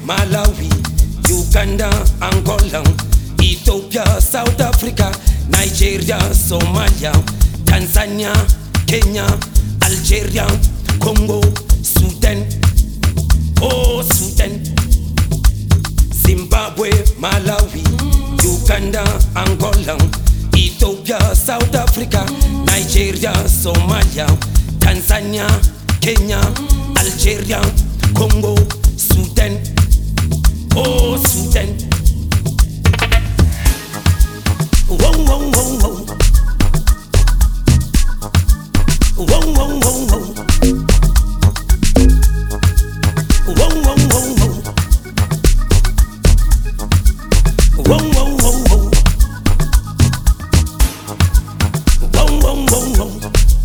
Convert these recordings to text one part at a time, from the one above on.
Malawi, Uganda, Angola, Ethiopia, South Africa, Nigeria, Somalia, Tanzania, Kenya, Algeria, Congo, Sudan, oh Sudan, Zimbabwe, Malawi, Uganda, Angola, Ethiopia, South Africa, Nigeria, Somalia, Tanzania, Kenya, Algeria, Congo, Sudan, oh Sudan. Whoa, whoa, whoa, whoa. Whoa, whoa, whoa, whoa. Whoa, whoa, whoa, whoa. Whoa, whoa, whoa, whoa. Whoa, whoa, whoa, whoa.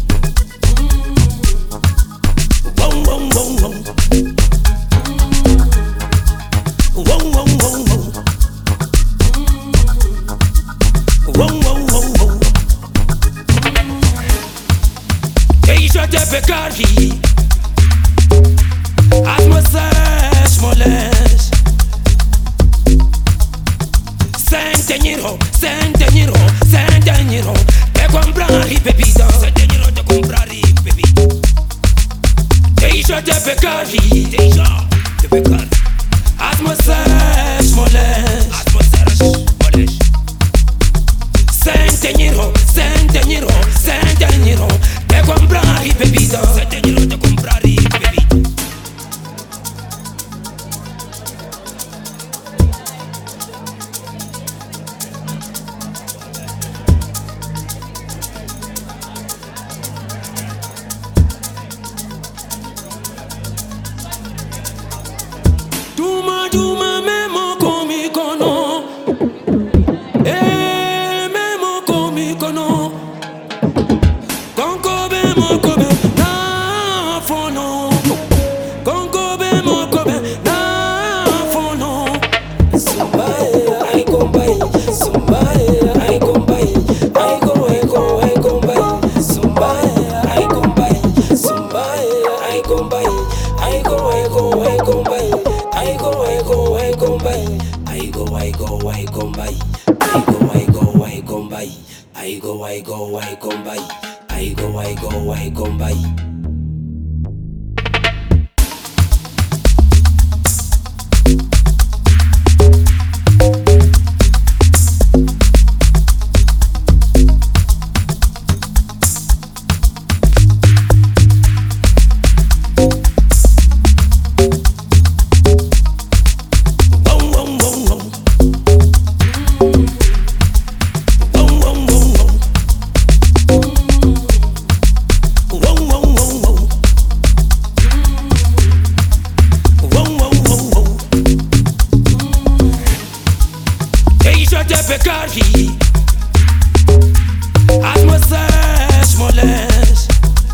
Whoa, whoa, whoa, whoa. Whoa, whoa, whoa, whoa. Whoa, whoa, whoa, whoa. Deja de pecari, atmosfera moles. Centeñero, centeñero, centeñero, te comprari bebida, centeñero te comprari bebida. Deja de pecari, atmosfera moles, centeñero, centeñero, centeñero, te comprari bebida, centeñero te comprari bebida. Duma duma memo komi kono, memo komi kono. Konko be mo kobe na fono, konko be mo kobe na fono. Somebody I come by, somebody I come by, I come by. Somebody I come by, somebody I come by, I come by. I come by, I come by, I come by, I come by, I come by, I come by. Pecari, atmosfera moles.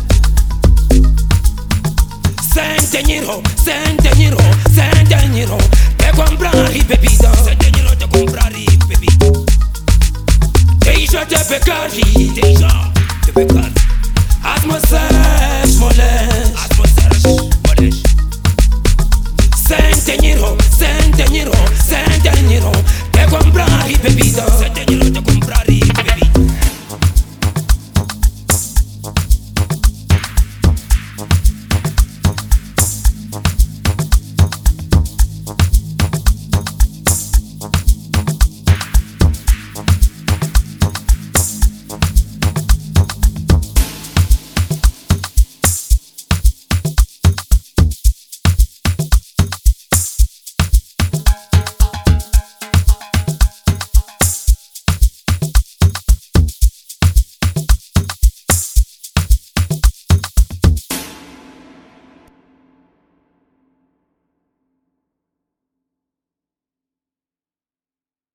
Centeñero, centeñero, centeñero, te comprari bebida, centeñero te comprari bebida. Deja de pecari, deja de pecari.